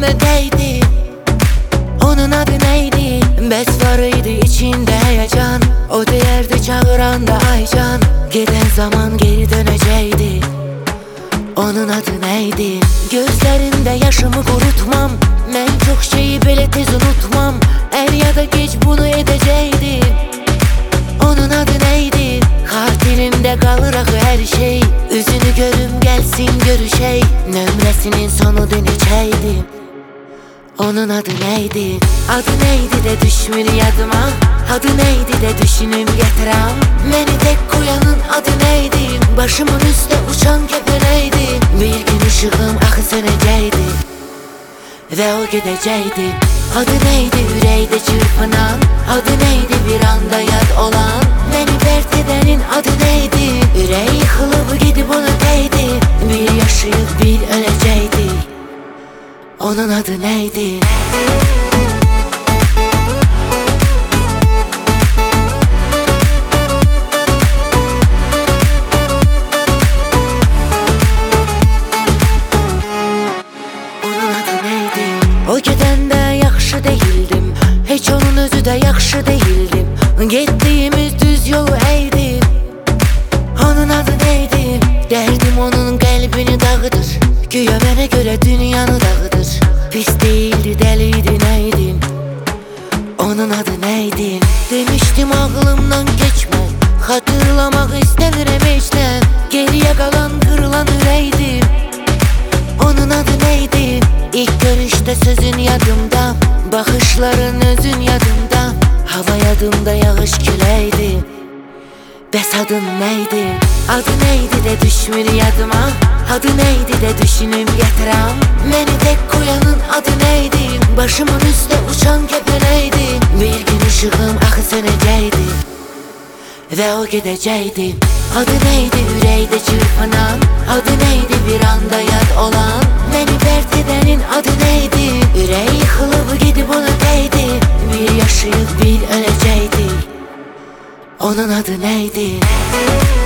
öteydi. Onun adı neydi? Bəs var idi içinde heyecan. O deyərdi çağıranda Aycan. Giden zaman geri dönəcəkdi. Onun adı neydi? Gözlerinde yaşımı kurutmam. Ben çok şeyi böyle tez unutmam. Er ya da geç bunu edecektim. Onun adı neydi? Hatirimde kalır akı her şey. Üzünü görüm gelsin görüşey. Nömresinin sonu dönecekti. Onun adı neydi? Adı neydi de düşmür yadıma. Adı neydi de düşünüm getirem. Beni tek koyanın adı neydi? Başımın üstte uçan kepeneydi. Bir gün ışığım akı sönecekti ve o gidecekti. Adı neydi yüreğde çırpınan? Adı neydi bir anda yad olan? Beni dert edenin adı neydi? Yüreği yıkılıp gidip ona değdi. Bir yaşayıp bir ölecekti. Onun adı neydi? O gedəndə yaxşı değildim. Heç onun özü də yaxşı değildim. Getdiyimiz düz yolu əydim. Onun adı neydi? Derdim onun qəlbini dağıdır. Güya mənə görə dünyanı dağıdır. Pis değildi, deliydi, neydim? Onun adı neydi? Demiştim ağlımdan geçme. Hatırlamak istemirim hiçten. Geriye kalan kırılan yüreğdim. Onun adı neydi? İlk görüşte sözün yadımda. Bakışların özün yadımda. Hava yadımda yağış küleydi. Bes adın neydi? Adı neydi de düşmür yadıma. Adı neydi de düşünüm getirem. Beni tek koyanın adı neydi? Başımın üstte uçan kepeneydi. Bir gün ışığım akı sönecekti ve o gidecekti. Adı neydi yüreğde çırpınan? Adı neydi bir anda yad olan? Beni dert edenin adı neydi? Yüreği yıkılıp gidip ona değdi. Bir yaşayıp bir ölecekti. Onun adı neydi?